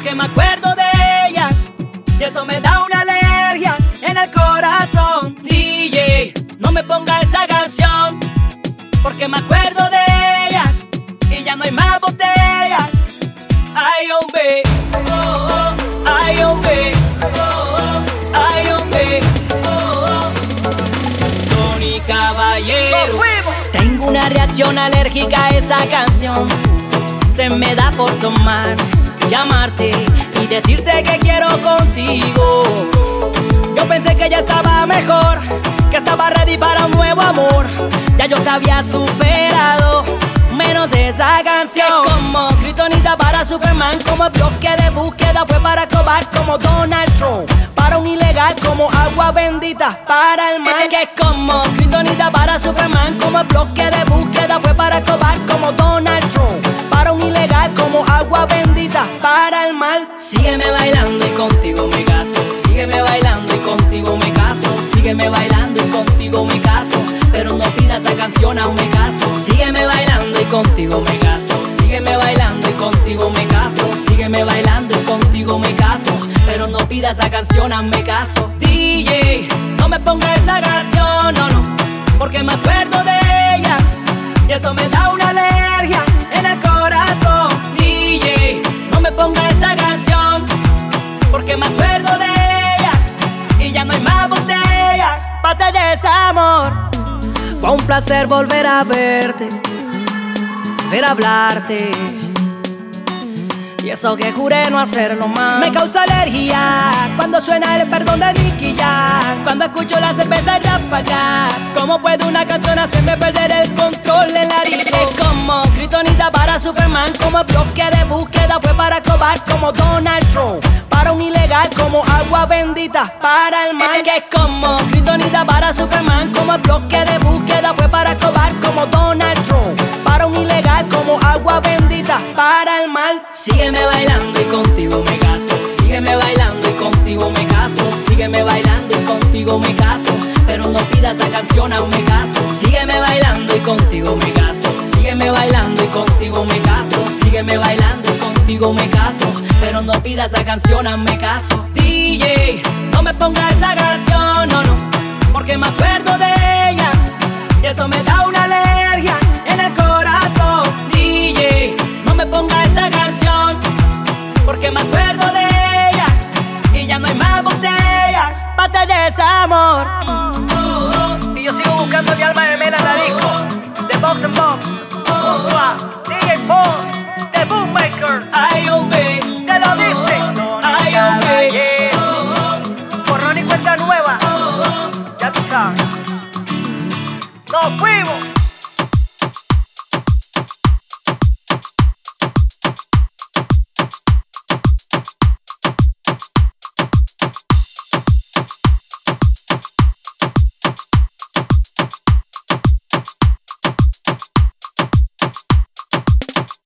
porque me acuerdo de ella y eso me da una alergia en el corazón. DJ, no me ponga esa canción porque me acuerdo de ella y ya no hay más botellas. Ay, hombre, oh, oh. Ay, hombre, oh, oh. Ay, hombre, oh, oh. Tony Caballero, tengo una reacción alérgica a esa canción. Se me da por tomar, llamarte y decirte que quiero contigo. Yo pensé que ya estaba mejor, que estaba ready para un nuevo amor. Ya yo te había superado, menos de esa canción. Que como Kryptonita para Superman, como bloque de búsqueda fue para Cobar, como Donald Trump para un ilegal, como agua bendita para el mal. Que como Kryptonita para Superman, como bloque de búsqueda fue para Cobar, como Donald Trump para un ilegal, como agua bendita para el mal. Sígueme bailando y contigo me caso. Sígueme bailando y contigo me caso. Sígueme bailando y contigo me caso. Pero no pidas esa canción, aún me caso. Sígueme bailando y contigo me caso. Sígueme bailando y contigo me caso. Sígueme bailando y contigo me caso. Pero no pidas esa canción, aún me caso. DJ, no me pongas esa canción, no, no, porque me acuerdo de ella y eso me da una alergia en el corazón. DJ, no me pongas esa canción porque me acuerdo de ella y ya no hay más botella. Pate de desamor. Fue un placer volver a verte, ver hablarte. Y eso que juré no hacerlo más. Me causa alergia cuando suena el perdón de Nicky Jam. Cuando escucho la cerveza ráfaga. ¿Cómo puede una canción hacerme perder el control en la disco? Es como Kryptonita para Superman, como bloque de búsqueda fue para Cobar, como Donald Trump para un ilegal, como agua bendita para el mal. Que es como Kryptonita para Superman, como bloque de búsqueda fue para Cobar, como Donald Trump para un ilegal, como agua bendita para el mal. Sígueme bailando y contigo me caso. Sígueme bailando y contigo me caso. Sígueme bailando y contigo me caso. Pero no pidas esa canción, aún me caso. Sígueme bailando y contigo me caso. Sígueme bailando y contigo me caso. Sígueme bailando y contigo me caso. Pero no pidas esa canción, aún me caso. DJ, no me pongas esa canción, no, no, porque me acuerdo de ella y eso me da una alergia en el corazón. DJ, no me pongas esa canción porque me acuerdo de ella y ya no hay más botella. Pate de desamor. Y yo sigo buscando mi alma gemela en la disco de Box and Box. DJ Paul, The Bootmaker. Ay, hombre, Te lo dice. ay, hombre. Borrón y cuenta nueva. Ya tú sabes. Nos fuimos.